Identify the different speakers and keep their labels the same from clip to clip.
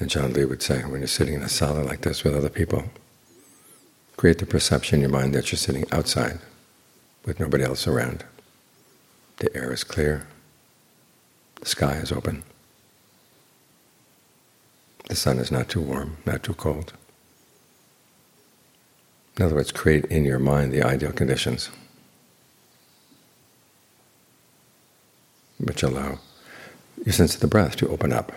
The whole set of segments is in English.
Speaker 1: And John Lee would say, when you're sitting in a sala like this with other people, create the perception in your mind that you're sitting outside with nobody else around. The air is clear, the sky is open, the sun is not too warm, not too cold. In other words, create in your mind the ideal conditions which allow your sense of the breath to open up.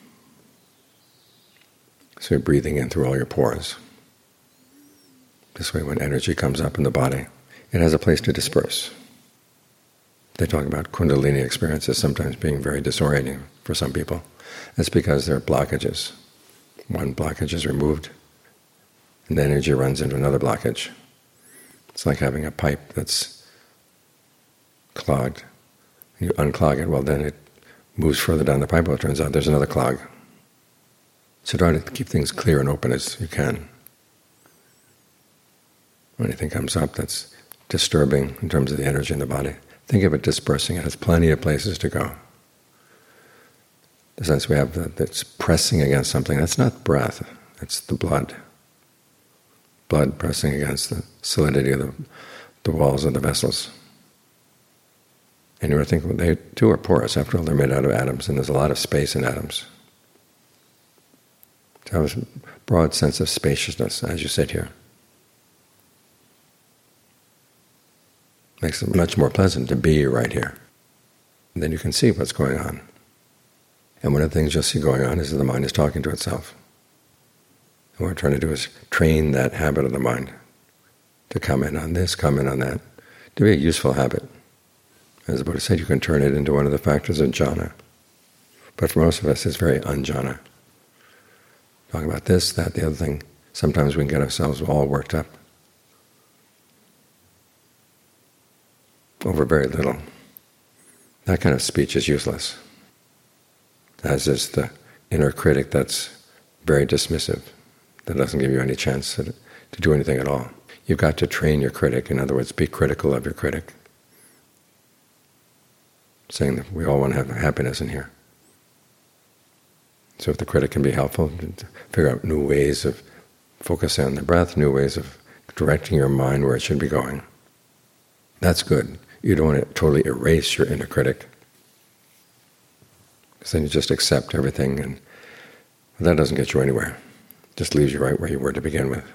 Speaker 1: So you're breathing in through all your pores. This way, when energy comes up in the body, it has a place to disperse. They talk about Kundalini experiences sometimes being very disorienting for some people. That's because there are blockages. One blockage is removed, and the energy runs into another blockage. It's like having a pipe that's clogged. You unclog it, well then it moves further down the pipe. Well, it turns out there's another clog. So try to keep things clear and open as you can. When anything comes up that's disturbing in terms of the energy in the body, think of it dispersing. It has plenty of places to go. The sense we have that's pressing against something, that's not breath, it's the blood. Blood pressing against the solidity of the walls of the vessels. And you were thinking, they too are porous. After all, they're made out of atoms, and there's a lot of space in atoms. To have a broad sense of spaciousness as you sit here makes it much more pleasant to be right here. And then you can see what's going on. And one of the things you'll see going on is that the mind is talking to itself. And what we're trying to do is train that habit of the mind to comment on this, comment on that, to be a useful habit. As the Buddha said, you can turn it into one of the factors of jhana. But for most of us, it's very un-jhana. Talking about this, that, the other thing. Sometimes we can get ourselves all worked up over very little. That kind of speech is useless, as is the inner critic that's very dismissive, that doesn't give you any chance to do anything at all. You've got to train your critic. In other words, be critical of your critic, saying that we all want to have happiness in here. So if the critic can be helpful, to figure out new ways of focusing on the breath, new ways of directing your mind where it should be going, that's good. You don't want to totally erase your inner critic, because then you just accept everything, and that doesn't get you anywhere. It just leaves you right where you were to begin with.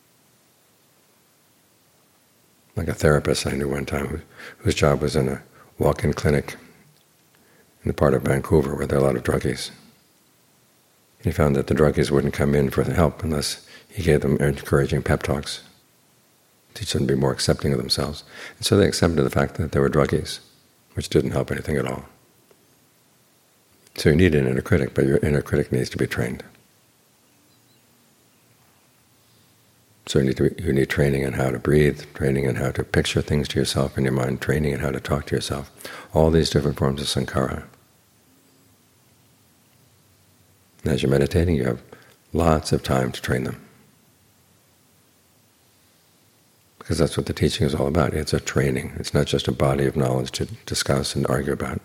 Speaker 1: Like a therapist I knew one time whose job was in a walk-in clinic in the part of Vancouver where there are a lot of druggies. He found that the druggies wouldn't come in for help unless he gave them encouraging pep talks, teach them to be more accepting of themselves. And so they accepted the fact that they were druggies, which didn't help anything at all. So you need an inner critic, but your inner critic needs to be trained. So you need training in how to breathe, training in how to picture things to yourself in your mind, training in how to talk to yourself. All these different forms of sankhara. And as you're meditating, you have lots of time to train them. Because that's what the teaching is all about. It's a training. It's not just a body of knowledge to discuss and argue about.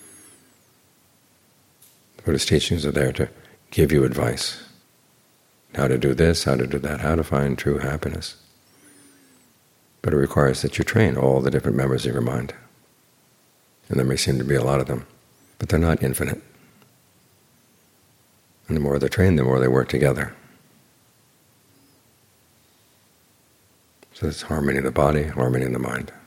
Speaker 1: The Buddha's teachings are there to give you advice. How to do this, how to do that, how to find true happiness. But it requires that you train all the different members of your mind. And there may seem to be a lot of them, but they're not infinite. And the more they're trained, the more they work together. So it's harmony in the body, harmony in the mind.